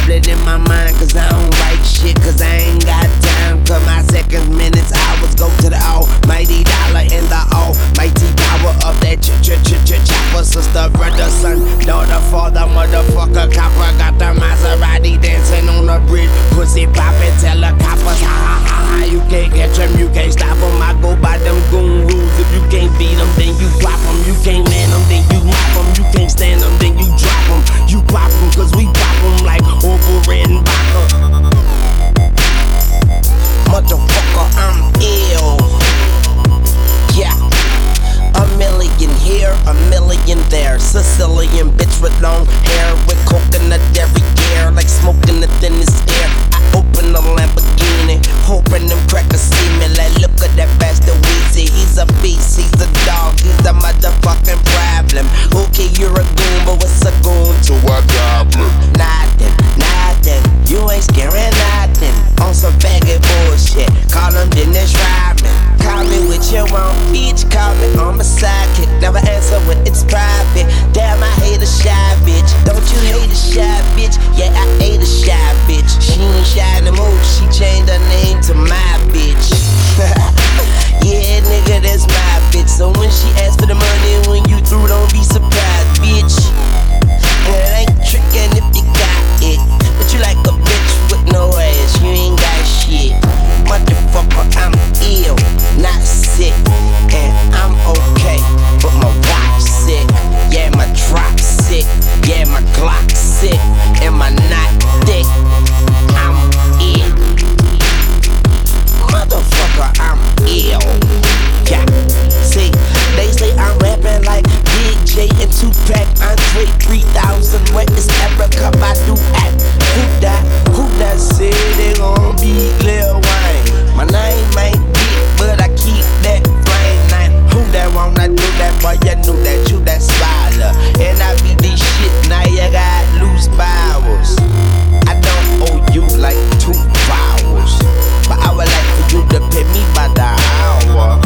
tablet in my mind, cause I don't write shit, cause I ain't got time. Cause my seconds, minutes, hours go to the almighty dollar and the almighty power of that chopper. Sister, brother, son, daughter, father, motherfucker, copper. Got the Maserati dancing on the bridge, pussy poppin', tell the coppers, ha ha ha ha. You can't catch them, you can't stop them. I go by them goon rules. If you can't beat them, then you drop them. You can't man them, then you mop them. You can't stand them, then you drop them. You pop them, cause we pop them like Orville Redenbacher. Motherfucker, I'm ill. Yeah. A million here, a million there. Sicilian bitch with long hair, with coconut every year, like smoking the thinnest air. I open the Lamborghini, hoping them crackers see me. Like, look at that bastard Weezy. He's a beast, he's a dog, he's a motherfucking problem. Okay, you're a goon, but what's a goon to a goblin? Nothing, nothing. You ain't scaring nothing. On some faggot bullshit. Call him Dennis Rodman. Call me what you want, bitch. Call me on my sidekick. Never answer when it's private. Damn, I hate a shy bitch. Don't you hate a shy bitch? Yeah, I hate a shy bitch. She ain't shy no more. She changed her name to my bitch. Yeah, nigga, that's my bitch. So when she asks for the money, when you through, don't be surprised, bitch. And it ain't trickin' if you got it, but you like a bitch with no ass. You ain't got shit. Motherfucker, I'm ill, not sick, and I'm okay, but my watch sick. Yeah, my drop sick. Yeah, my Glock sick, and my knot thick. I'm ill. Motherfucker, I'm ill. Yeah. See, they say I'm rapping like Big J and Tupac. Andre 3000, what is Erica Badu at? Who that said they gon' beat Lil Wayne? My name ain't big, but I keep that flame name. Who that wanna do that? Boy, you knew that you that spider. And I be this shit, now you got loose powers. I don't owe you like 2 hours, but I would like for you to pay me by the hour.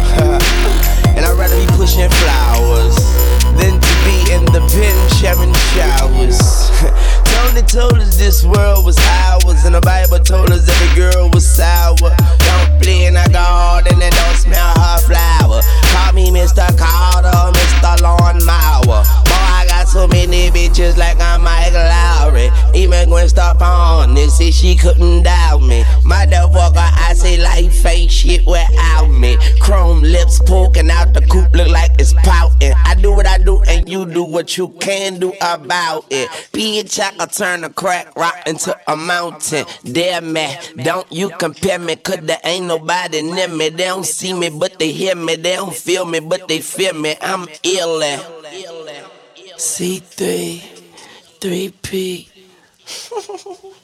And I'd rather be pushing flowers than to be in the pen sharing showers. Tony told us this world was ours, and the Bible told us every girl was sour. Don't play in alcohol and it don't smell her flower. Call me Mr. Carter, Mr. Lawn Mower. Boy, I got so many bitches like I'm Mike Lowry. Even Gwen Stefani said she couldn't doubt me. Motherfucker, I say life fake shit without me. Chrome lips poking out the coupe, look like it's pouting. I do what I do and you do what you can do about it. Bitch, I can turn a crack rock into a mountain. Damn man, don't you compare me, cause there ain't nobody near me. They don't see me, but they hear me. They don't feel me, but they feel me. I'm ill. C3, 3P.